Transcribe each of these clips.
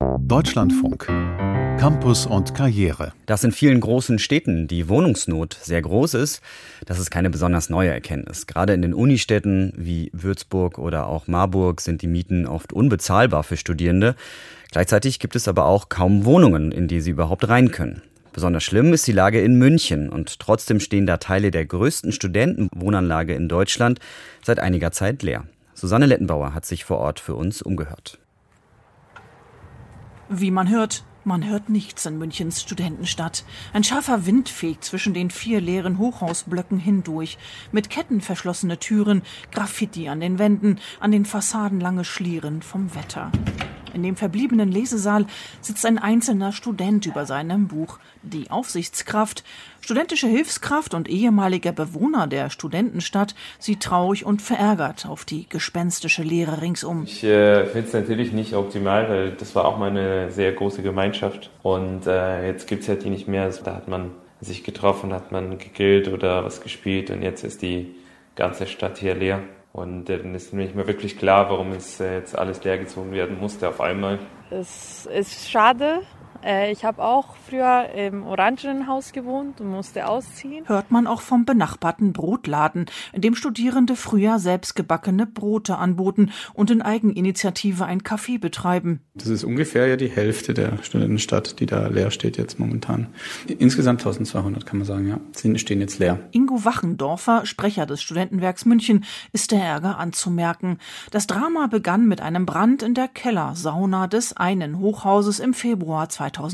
Deutschlandfunk. Campus und Karriere. Dass in vielen großen Städten die Wohnungsnot sehr groß ist, das ist keine besonders neue Erkenntnis. Gerade in den Unistädten wie Würzburg oder auch Marburg sind die Mieten oft unbezahlbar für Studierende. Gleichzeitig gibt es aber auch kaum Wohnungen, in die sie überhaupt rein können. Besonders schlimm ist die Lage in München und trotzdem stehen da Teile der größten Studentenwohnanlage in Deutschland seit einiger Zeit leer. Susanne Lettenbauer hat sich vor Ort für uns umgehört. Wie man hört nichts in Münchens Studentenstadt. Ein scharfer Wind fegt zwischen den 4 leeren Hochhausblöcken hindurch. Mit Ketten verschlossene Türen, Graffiti an den Wänden, an den Fassaden lange Schlieren vom Wetter. In dem verbliebenen Lesesaal sitzt ein einzelner Student über seinem Buch. Die Aufsichtskraft, studentische Hilfskraft und ehemaliger Bewohner der Studentenstadt sieht traurig und verärgert auf die gespenstische Leere ringsum. Ich finde es natürlich nicht optimal, weil das war auch mal eine sehr große Gemeinschaft. Und jetzt gibt es ja die nicht mehr. Also, da hat man sich getroffen, hat man gegrillt oder was gespielt und jetzt ist die ganze Stadt hier leer. Und dann ist mir nicht mehr wirklich klar, warum es jetzt alles leergezogen werden musste auf einmal. Es ist schade. Ich habe auch früher im Orangenhaus gewohnt und musste ausziehen. Hört man auch vom benachbarten Brotladen, in dem Studierende früher selbstgebackene Brote anboten und in Eigeninitiative ein Café betreiben. Das ist ungefähr ja die Hälfte der Studentenstadt, die da leer steht jetzt momentan. Insgesamt 1200 kann man sagen, ja, stehen jetzt leer. Ingo Wachendorfer, Sprecher des Studentenwerks München, ist der Ärger anzumerken. Das Drama begann mit einem Brand in der Kellersauna des einen Hochhauses im Februar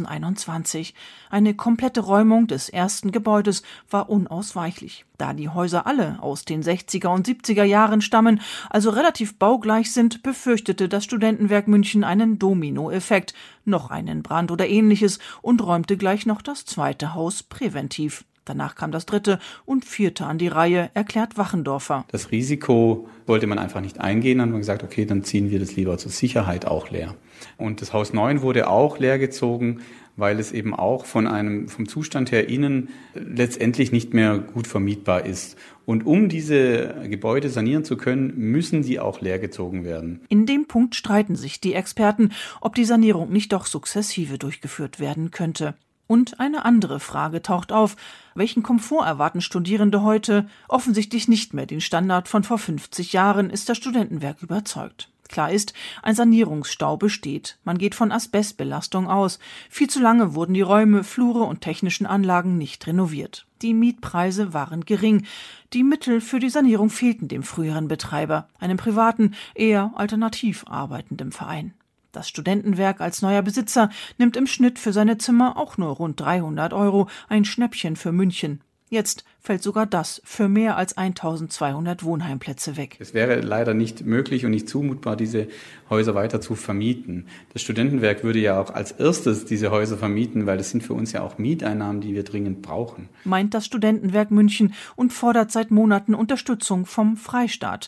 2021. Eine komplette Räumung des ersten Gebäudes war unausweichlich. Da die Häuser alle aus den 60er und 70er Jahren stammen, also relativ baugleich sind, befürchtete das Studentenwerk München einen Dominoeffekt, noch einen Brand oder ähnliches und räumte gleich noch das zweite Haus präventiv. Danach kam das dritte und vierte an die Reihe, erklärt Wachendorfer. Das Risiko wollte man einfach nicht eingehen, dann haben wir gesagt, okay, dann ziehen wir das lieber zur Sicherheit auch leer. Und das Haus 9 wurde auch leer gezogen, weil es eben auch vom Zustand her innen letztendlich nicht mehr gut vermietbar ist. Und um diese Gebäude sanieren zu können, müssen sie auch leer gezogen werden. In dem Punkt streiten sich die Experten, ob die Sanierung nicht doch sukzessive durchgeführt werden könnte. Und eine andere Frage taucht auf. Welchen Komfort erwarten Studierende heute? Offensichtlich nicht mehr den Standard von vor 50 Jahren, ist das Studentenwerk überzeugt. Klar ist, ein Sanierungsstau besteht. Man geht von Asbestbelastung aus. Viel zu lange wurden die Räume, Flure und technischen Anlagen nicht renoviert. Die Mietpreise waren gering. Die Mittel für die Sanierung fehlten dem früheren Betreiber, einem privaten, eher alternativ arbeitenden Verein. Das Studentenwerk als neuer Besitzer nimmt im Schnitt für seine Zimmer auch nur rund 300 €, ein Schnäppchen für München. Jetzt fällt sogar das für mehr als 1200 Wohnheimplätze weg. Es wäre leider nicht möglich und nicht zumutbar, diese Häuser weiter zu vermieten. Das Studentenwerk würde ja auch als erstes diese Häuser vermieten, weil das sind für uns ja auch Mieteinnahmen, die wir dringend brauchen. Meint das Studentenwerk München und fordert seit Monaten Unterstützung vom Freistaat.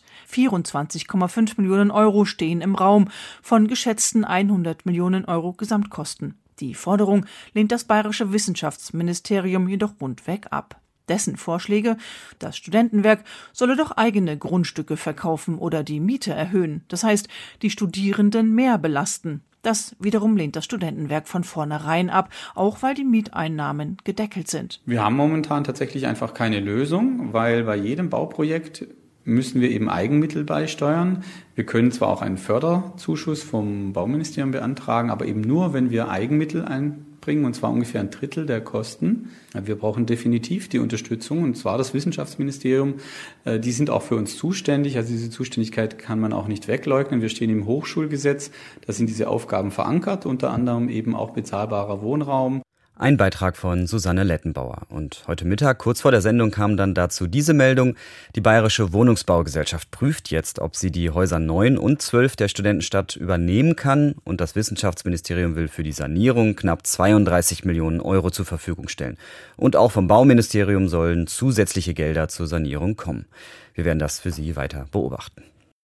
24,5 Millionen € stehen im Raum von geschätzten 100 Millionen € Gesamtkosten. Die Forderung lehnt das Bayerische Wissenschaftsministerium jedoch rundweg ab. Dessen Vorschläge, das Studentenwerk solle doch eigene Grundstücke verkaufen oder die Miete erhöhen, das heißt, die Studierenden mehr belasten. Das wiederum lehnt das Studentenwerk von vornherein ab, auch weil die Mieteinnahmen gedeckelt sind. Wir haben momentan tatsächlich einfach keine Lösung, weil bei jedem Bauprojekt müssen wir eben Eigenmittel beisteuern. Wir können zwar auch einen Förderzuschuss vom Bauministerium beantragen, aber eben nur, wenn wir Eigenmittel einbringen, und zwar ungefähr 1/3 der Kosten. Wir brauchen definitiv die Unterstützung, und zwar das Wissenschaftsministerium. Die sind auch für uns zuständig, also diese Zuständigkeit kann man auch nicht wegleugnen. Wir stehen im Hochschulgesetz, da sind diese Aufgaben verankert, unter anderem eben auch bezahlbarer Wohnraum. Ein Beitrag von Susanne Lettenbauer. Und heute Mittag, kurz vor der Sendung, kam dann dazu diese Meldung. Die Bayerische Wohnungsbaugesellschaft prüft jetzt, ob sie die Häuser 9 und 12 der Studentenstadt übernehmen kann. Und das Wissenschaftsministerium will für die Sanierung knapp 32 Millionen € zur Verfügung stellen. Und auch vom Bauministerium sollen zusätzliche Gelder zur Sanierung kommen. Wir werden das für Sie weiter beobachten.